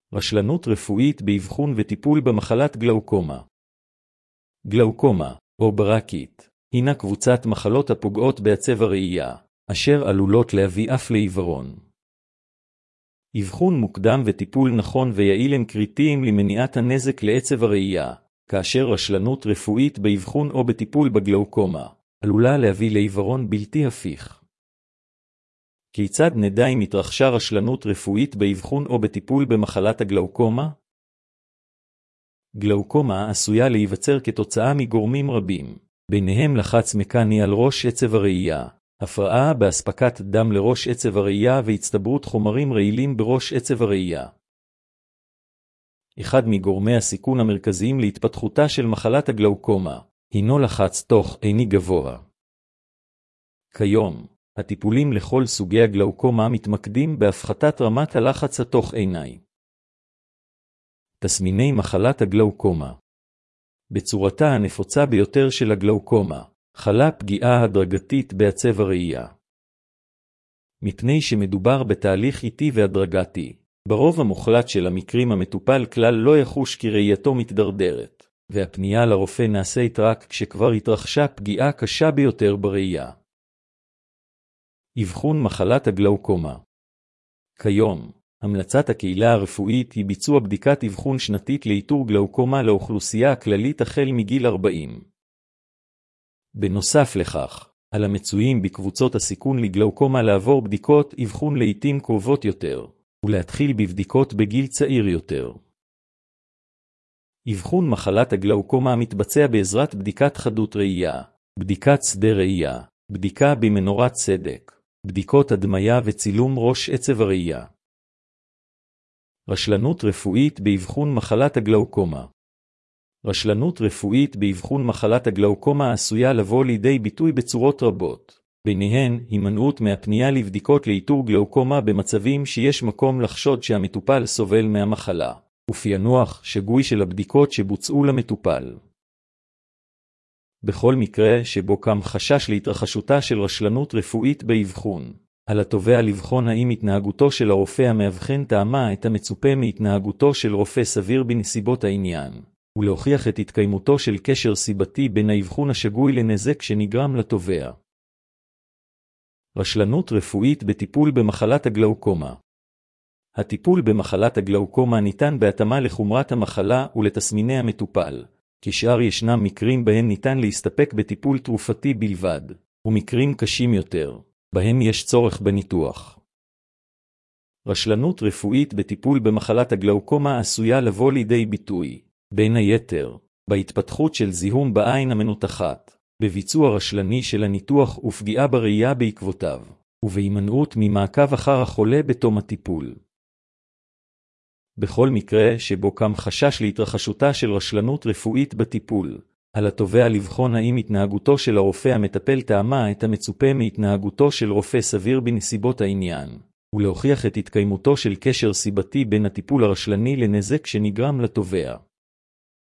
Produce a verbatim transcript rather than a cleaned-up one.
רשלנות רפואית באבחון וטיפול במחלת גלאוקומה. גלאוקומה, או ברקית, הינה קבוצת מחלות הפוגעות בעצב הראייה, אשר עלולות להביא אף לעיוורון. אבחון מוקדם וטיפול נכון ויעיל הם קריטיים למניעת הנזק לעצב הראייה, כאשר רשלנות רפואית באבחון או בטיפול בגלאוקומה עלולה להביא לעיוורון בלתי הפיך. כיצד נדע אם התרחשה רשלנות רפואית באבחון או בטיפול במחלת הגלאוקומה? גלאוקומה עשויה להיווצר כתוצאה מגורמים רבים, ביניהם לחץ מקני על ראש עצב הראייה, הפרעה באספקת דם לראש עצב הראייה והצטברות חומרים רעילים בראש עצב הראייה. אחד מגורמי הסיכון המרכזיים להתפתחותה של מחלת הגלאוקומה הינו לחץ תוך עיני גבוה. כיום, הטיפולים לכל סוגי הגלאוקומה מתמקדים בהפחתת רמת הלחץ התוך עיני. תסמיני מחלת הגלאוקומה. בצורתה הנפוצה ביותר של הגלאוקומה, חלה פגיעה הדרגתית בעצב הראייה. מפני שמדובר בתהליך איטי והדרגתי, ברוב המוחלט של המקרים המטופל כלל לא יחוש כי ראייתו מתדרדרת, והפנייה לרופא נעשית רק כשכבר התרחשה פגיעה קשה ביותר בראייה. אבחון מחלת הגלאוקומה. כיום, המלצת הקהילה הרפואית היא ביצוע בדיקת אבחון שנתית לאיתור גלאוקומה לאוכלוסייה הכללית החל מגיל ארבעים. בנוסף לכך, על המצויים בקבוצות הסיכון לגלאוקומה לעבור בדיקות אבחון לעתים קרובות יותר, ולהתחיל בבדיקות בגיל צעיר יותר. אבחון מחלת הגלאוקומה מתבצע בעזרת בדיקת חדות ראייה, בדיקת שדה ראייה, בדיקה במנורת סדק, בדיקות הדמיה וצילום ראש עצב הראייה. רשלנות רפואית באבחון מחלת הגלאוקומה. רשלנות רפואית באבחון מחלת הגלאוקומה עשויה לבוא לידי ביטוי בצורות רבות, ביניהן הימנעות מהפנייה לבדיקות לאיתור גלאוקומה במצבים שיש מקום לחשוד שהמטופל סובל מהמחלה, ופענוח שגוי של הבדיקות שבוצעו למטופל. בכל מקרה שבו קם חשש להתרחשותה של רשלנות רפואית באבחון, על התובע לבחון האם התנהגותו של הרופא המאבחן תאמה את המצופה מהתנהגותו של רופא סביר בנסיבות העניין, ולהוכיח את התקיימותו של קשר סיבתי בין האבחון השגוי לנזק שנגרם לתובע. רשלנות רפואית בטיפול במחלת הגלאוקומה. הטיפול במחלת הגלאוקומה ניתן בהתאמה לחומרת המחלה ולתסמיני המטופל, כשאר ישנם מקרים בהם ניתן להסתפק בטיפול תרופתי בלבד, ומקרים קשים יותר, בהם יש צורך בניתוח. רשלנות רפואית בטיפול במחלת הגלאוקומה עשויה לבוא לידי ביטוי, בין היתר, בהתפתחות של זיהום בעין המנותחת, בביצוע רשלני של הניתוח ופגיעה בראייה בעקבותיו, ובהימנעות ממעקב אחר החולה בתום הטיפול. בכל מקרה שבו קם חשש להתרחשותה של רשלנות רפואית בטיפול, על התובע לבחון האם התנהגותו של הרופא המטפל תאמה את המצופה מהתנהגותו של רופא סביר בנסיבות העניין, ולהוכיח את התקיימותו של קשר סיבתי בין הטיפול הרשלני לנזק שנגרם לתובע.